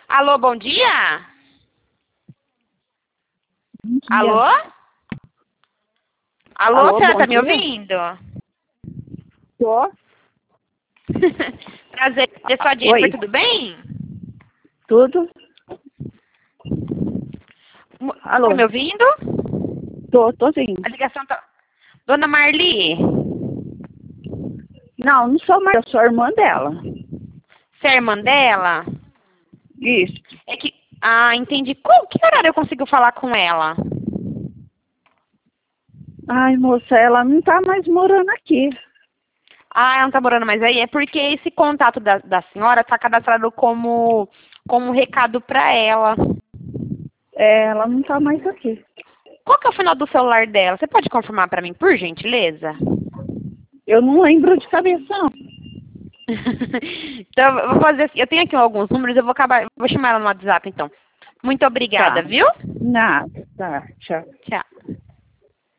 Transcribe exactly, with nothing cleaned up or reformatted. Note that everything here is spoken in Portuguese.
Alô, bom dia? Bom dia. Alô? Alô, Alô, você bom tá me dia. ouvindo? Tô. Prazer, é só Oi. Jennifer, tudo bem? Tudo? Mo- Alô? Tá me ouvindo? Tô, tô sim. A ligação tá... Dona Marli, Não, não sou mais, eu sou a irmã dela. você é irmã dela? Isso. É que... Ah, entendi. Qual, que horário eu consigo falar com ela? Ai, moça, ela não tá mais morando aqui. Ah, ela não tá morando mais aí? É porque esse contato da, da senhora tá cadastrado como, como recado pra ela. É, ela não tá mais aqui. Qual que é o final do celular dela? Você pode confirmar pra mim, por gentileza? Eu não lembro de cabeça, não. Então, eu vou fazer assim. Eu tenho aqui alguns números, eu vou acabar. Vou chamar ela no WhatsApp, então. Muito obrigada, Tá. viu? Nada. Tá, tchau. Tchau.